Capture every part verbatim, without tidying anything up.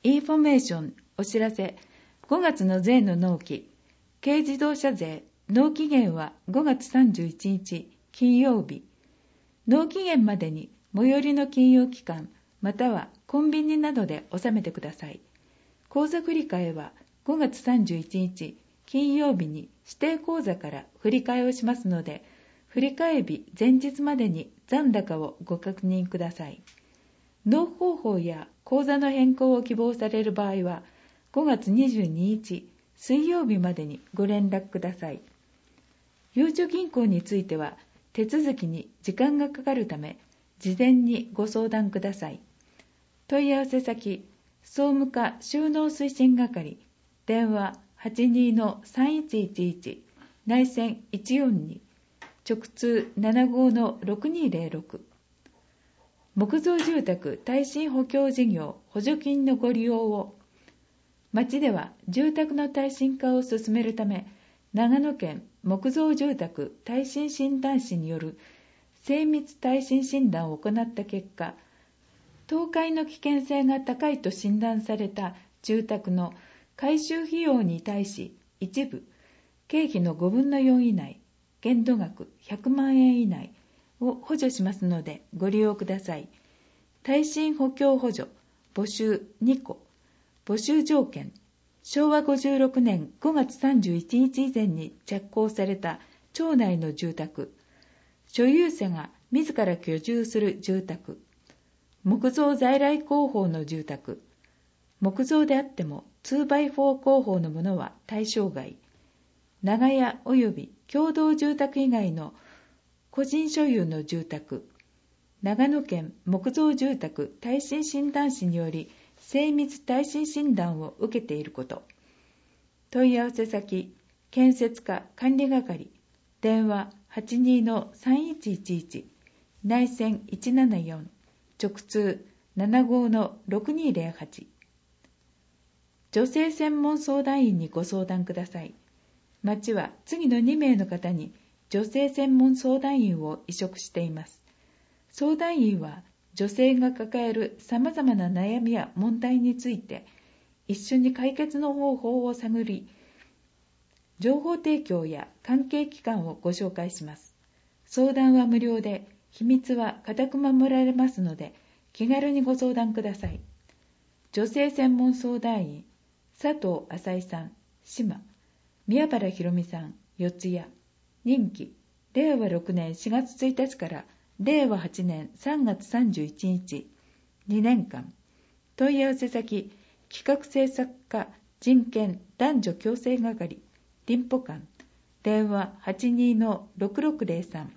インフォメーションお知らせ。ごがつの税の納期、軽自動車税納期限はごがつさんじゅういちにち金曜日。納期限までに最寄りの金融機関またはコンビニなどで納めてください。口座振替はごがつさんじゅういちにち金曜日に指定口座から振り替えをしますので、振替日前日までに残高をご確認ください。納付方法や口座の変更を希望される場合は、ごがつにじゅうににち水曜日までにご連絡ください。ゆうちょ銀行については、手続きに時間がかかるため、事前にご相談ください。問い合わせ先、総務課収納推進係、電話 はちにーのさんいちいちいち、内線いちよんに、直通 ななごーのろくにーぜろろく。木造住宅耐震補強事業補助金のご利用を。町では住宅の耐震化を進めるため、長野県木造住宅耐震診断士による精密耐震診断を行った結果、倒壊の危険性が高いと診断された住宅の改修費用に対し、一部経費のごぶんのよん以内、限度額ひゃくまんえん以内を補助しますのでご利用ください。耐震補強補助募集にこ。募集条件、しょうわごじゅうろくねんごがつさんじゅういちにち以前に着工された町内の住宅、所有者が自ら居住する住宅、木造在来工法の住宅、木造であっても ツーバイフォー 工法のものは対象外、長屋及び共同住宅以外の個人所有の住宅、長野県木造住宅耐震診断士により精密耐震診断を受けていること。問い合わせ先、建設課管理係、電話 はちにーのさんいちいちいち、内線いちななよん、直通 ななごーのろくにーぜろはち。女性専門相談員にご相談ください。町は次のにめいの方に女性専門相談員を委嘱しています。相談員は女性が抱えるさまざまな悩みや問題について一緒に解決の方法を探り、情報提供や関係機関をご紹介します。相談は無料で、秘密は固く守られますので、気軽にご相談ください。女性専門相談員、佐藤浅井さん、島、宮原ひろみさん、四谷、任期、れいわろくねんしがつついたちかられいわはちねんさんがつさんじゅういちにち、にねんかん。問い合わせ先、企画制作課人権男女共生係、林保館、電話 はちにーのろくろくぜろさん。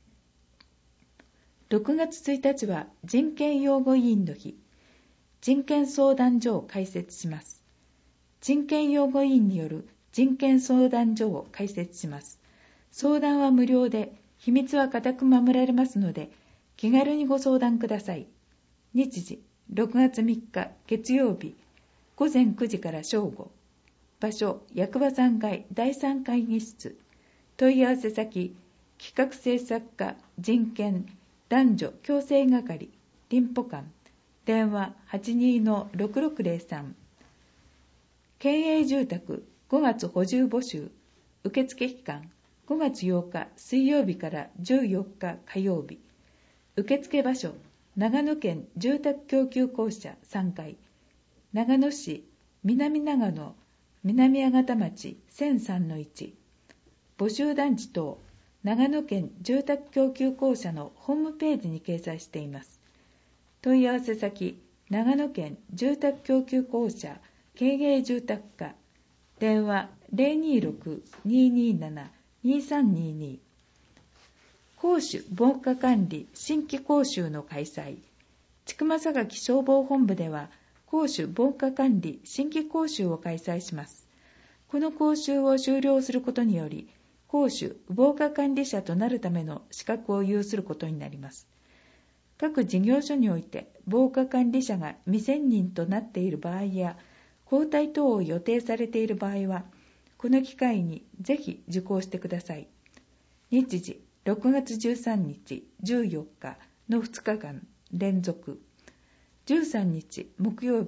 ろくがつついたちは人権擁護委員の日、人権相談所を開設します。人権擁護委員による人権相談所を開設します。相談は無料で、秘密は固く守られますので、気軽にご相談ください。日時、ろくがつみっか月曜日、ごぜんくじから正午。場所、役場さんがいだいさん会議室。問い合わせ先、企画制作課人権男女共生係、林保館、電話 はちにーのろくろくぜろさん。県営住宅ごがつ補充募集、受付期間ごがつようか水曜日からじゅうよっか火曜日。受付場所、長野県住宅供給公社さんがい、長野市南長野南八幡町 せんさんのいち。募集団地等、長野県住宅供給公社のホームページに掲載しています。問い合わせ先、長野県住宅供給公社経営住宅課、電話 ぜろにーろく にーにーなな にーさんにーにー。公主防火管理新規講習の開催。千曲榊消防本部では、公主防火管理新規講習を開催します。この講習を修了することにより、公主防火管理者となるための資格を有することになります。各事業所において防火管理者が未専任となっている場合や、交代等を予定されている場合は、この機会にぜひ受講してください。日時、ろくがつじゅうさんにち、じゅうよっかのふつかかん連続。じゅうさんにち木曜日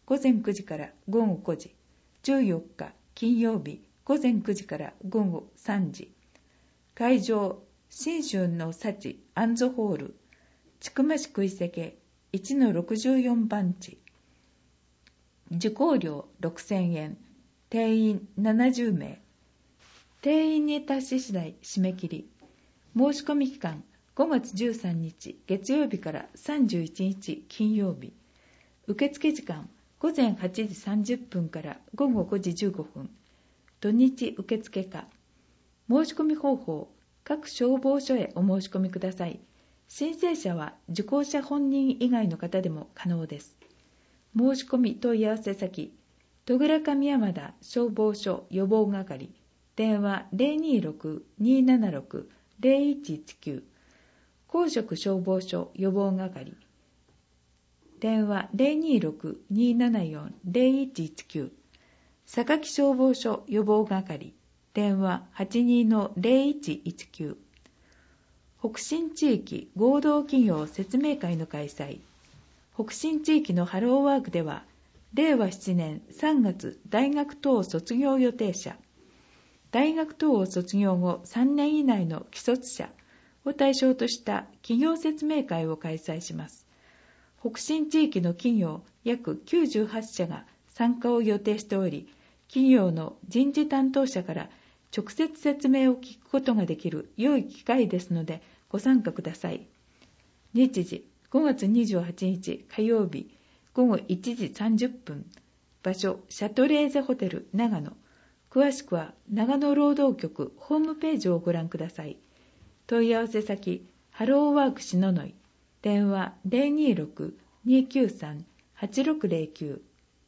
午前くじから午後ごじ、じゅうよっか金曜日午前くじから午後さんじ。会場、信州の幸アンゾホール、千曲市食いせけ いちのろくじゅうよん 番地。受講料ろくせんえん、定員ななじゅうめい。定員に達し次第締め切り。申し込み期間ごがつじゅうさんにち月曜日からさんじゅういちにち金曜日。受付時間ごぜんはちじさんじゅっぷんからごごごじじゅうごふん。土日受付可。申し込み方法、各消防署へお申し込みください。申請者は受講者本人以外の方でも可能です。申し込み問い合わせ先、戸倉上山田消防署予防係、電話 ゼロにーろく にーななろく ゼロいちいちきゅう、公職消防署予防係、電話 ゼロにーろく にーななよん ゼロいちいちきゅう、榊消防署予防係、電話 はちにーのゼロいちいちきゅう、北信地域合同企業説明会の開催。北信地域のハローワークでは、れいわしちねんさんがつ大学等卒業予定者、大学等を卒業後さんねん以内の既卒者を対象とした企業説明会を開催します。北信地域の企業約きゅうじゅうはっしゃが参加を予定しており、企業の人事担当者から直接説明を聞くことができる良い機会ですのでご参加ください。日時ごがつにじゅうはちにち火曜日ごごいちじさんじゅっぷん。場所シャトレーゼホテル長野。詳しくは長野労働局ホームページをご覧ください。問い合わせ先ハローワーク篠ノ井、電話 ゼロにーろく にーきゅうさん はちろくゼロきゅう。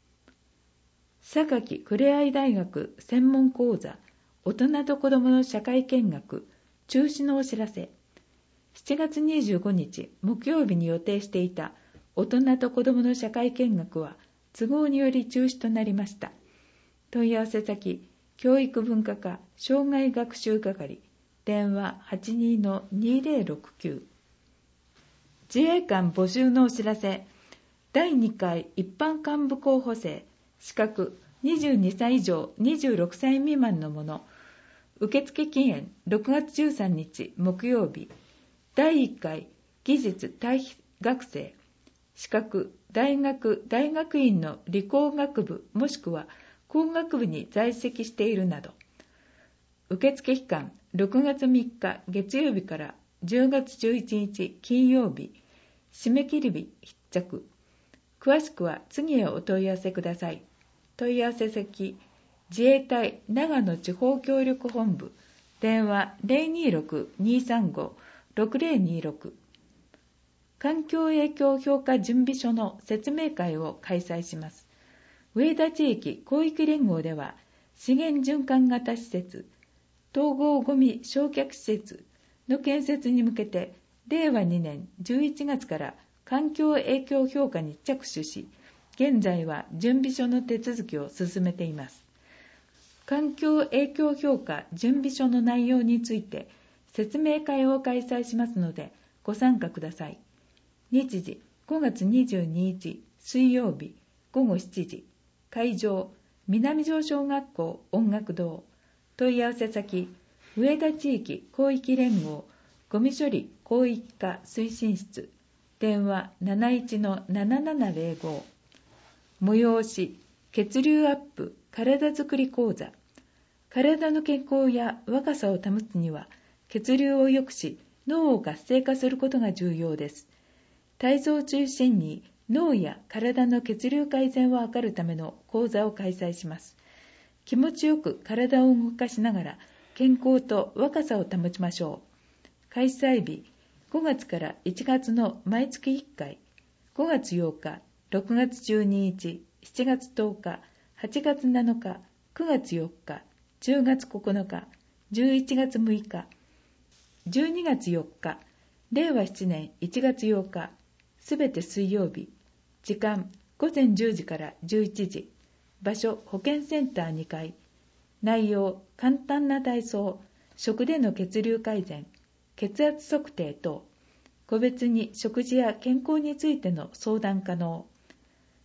榊ふれあい大学専門講座大人と子どもの社会見学中止のお知らせ。しちがつにじゅうごにち木曜日に予定していた大人と子どもの社会見学は都合により中止となりました。問い合わせ先教育文化課障害学習係、電話 はちにーのにーぜろろくきゅう。自衛官募集のお知らせ。だいにかい一般幹部候補生、資格にじゅうにさい以上にじゅうろくさい未満のもの。受付期限ろくがつじゅうさんにち木曜日。だいいっかい技術対比学生、資格大学大学院の理工学部もしくは工学部に在籍しているなど。受付期間ろくがつみっか月曜日からじゅうがつじゅういちにち金曜日。締め切り日必着。詳しくは次へお問い合わせください。問い合わせ先自衛隊長野地方協力本部、電話 ゼロにーろく にーさんご ろくぜろにーろく。環境影響評価準備書の説明会を開催します。上田地域広域連合では、資源循環型施設、統合ごみ焼却施設の建設に向けて、れいわにねんじゅういちがつから環境影響評価に着手し、現在は準備書の手続きを進めています。環境影響評価準備書の内容について説明会を開催しますのでご参加ください。日時ごがつにじゅうににち水曜日ごごしちじ。会場南城小学校音楽堂。問い合わせ先上田地域広域連合ゴミ処理広域化推進室。電話 なないちのななななぜろご。催し血流アップ体づくり講座。体の健康や若さを保つには血流を良くし脳を活性化することが重要です。体操を中心に脳や体の血流改善を図るための講座を開催します。気持ちよく体を動かしながら健康と若さを保ちましょう。開催日ごがつからいちがつの毎月いっかい、ごがつようか、ろくがつじゅうににち、しちがつとおか、はちがつなのか、くがつよっか、じゅうがつここのか、じゅういちがつむいか、じゅうにがつよっか、れいわななねんいちがつようか、すべて水曜日。時間ごぜんじゅうじからじゅういちじ。場所保健センターにかい。内容簡単な体操、食での血流改善、血圧測定等。個別に食事や健康についての相談可能。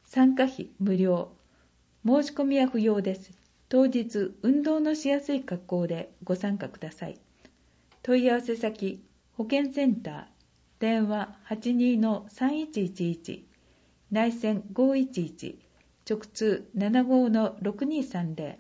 参加費無料。申し込みは不要です。当日、運動のしやすい格好でご参加ください。問い合わせ先、保健センター、電話 はちにーのさんいちいちいち、内線ごいちいち、直通 ななごのろくにさんぜろ。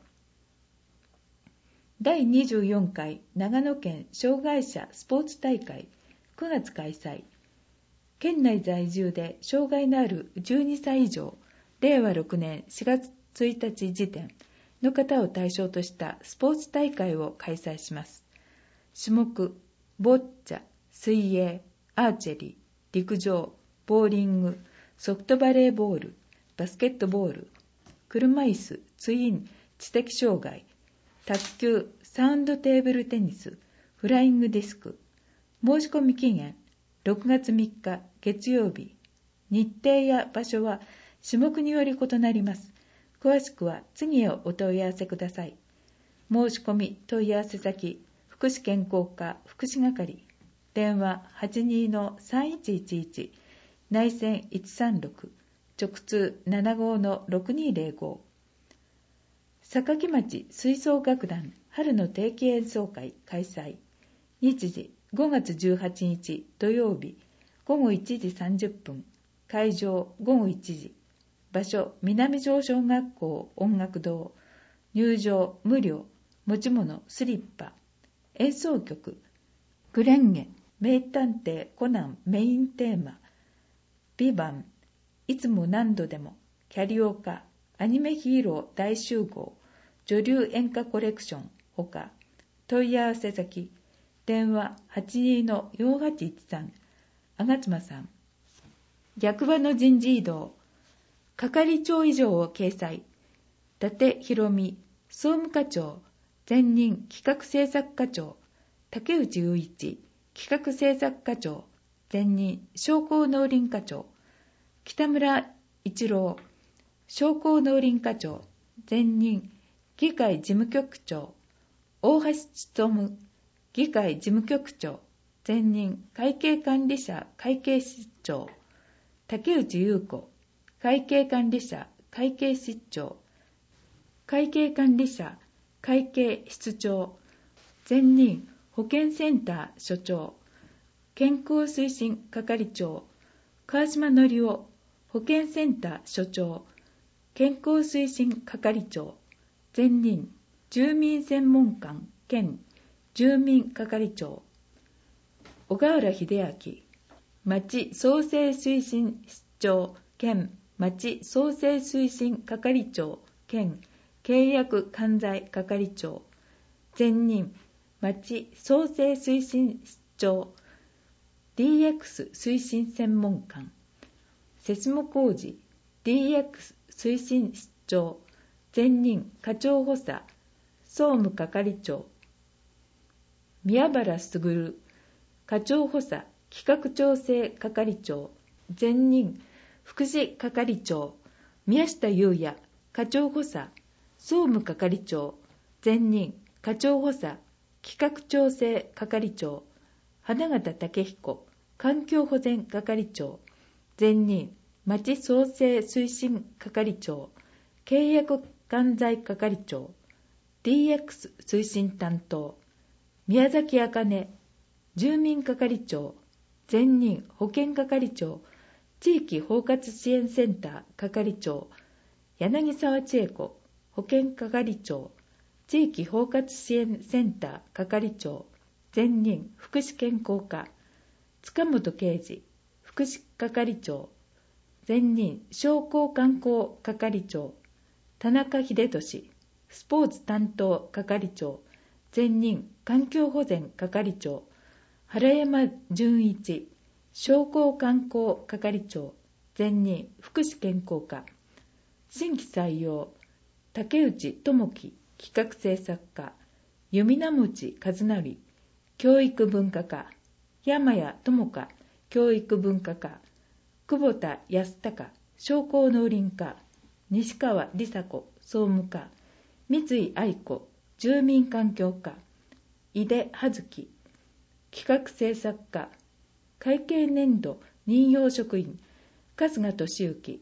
だいにじゅうよんかい長野県障害者スポーツ大会くがつ開催。県内在住で障害のあるじゅうにさい以上、れいわろくねんしがつついたち時点の方を対象としたスポーツ大会を開催します。種目、ボッチャ、水泳、アーチェリー、陸上、ボーリング、ソフトバレーボール、バスケットボール、車椅子、ツイン、知的障害、卓球、サウンドテーブルテニス、フライングディスク。申し込み期限、ろくがつみっか月曜日。日程や場所は種目により異なります。詳しくは次へお問い合わせください。申し込み問い合わせ先、福祉健康課福祉係、電話 はちにーのさんいちいちいち、内線いちさんろく、直通 ななごのろくにぜろご。坂城町吹奏楽団春の定期演奏会開催。日時ごがつじゅうはちにち土曜日ごごいちじさんじゅっぷん、会場ごごいちじ、場所南城小学校音楽堂、入場無料、持ち物スリッパ、演奏曲グレンゲ、名探偵コナンメインテーマ、ビバン、いつも何度でも、キャリオカ、アニメヒーロー大集合、女流演歌コレクションほか、問い合わせ先、電話 はちにーのよんはちいちさん、吾妻さん。役場の人事異動、係長以上を掲載、伊達博美、総務課長、前任企画政策課長、竹内雄一、企画政策課長、前任商工農林課長、北村一郎、商工農林課長、前任議会事務局長、大橋勉、議会事務局長、前任会計管理者会計室長、竹内優子、会計管理者会計室長、会計管理者会計室長、前任保健センター所長、健康推進係長、川島則夫、保健センター所長、健康推進係長、前任住民専門官兼住民係長、小川原秀明、町創生推進室長兼町創生推進係長兼契約管財係長、前任町創生推進室長、 ディーエックス 推進専門官、節務工事 ディーエックス 推進室長、前任課長補佐総務係長、宮原卓、課長補佐企画調整係長、前任福祉係長、宮下裕也、課長補佐総務係長、前任課長補佐企画調整係長、花形武彦、環境保全係長、前任町創生推進係長、契約管財係長、ディーエックス 推進担当、宮崎茜、住民係長、前任保健係長、地域包括支援センター係長、柳沢千恵子、保健係長、地域包括支援センター係長、前任福祉健康課、塚本啓二、福祉係長、前任商工観光係長、田中秀俊、スポーツ担当係長、前任環境保全係長、原山純一、商工観光係長、前任福祉健康課、新規採用、竹内智樹、企画政策課、弓名持和則、教育文化課、山谷智香、教育文化課、久保田康隆、商工農林課、西川梨紗子、総務課、三井愛子、住民環境課、井出葉月、企画政策課、会計年度任用職員、春日俊之、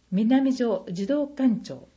南城児童館長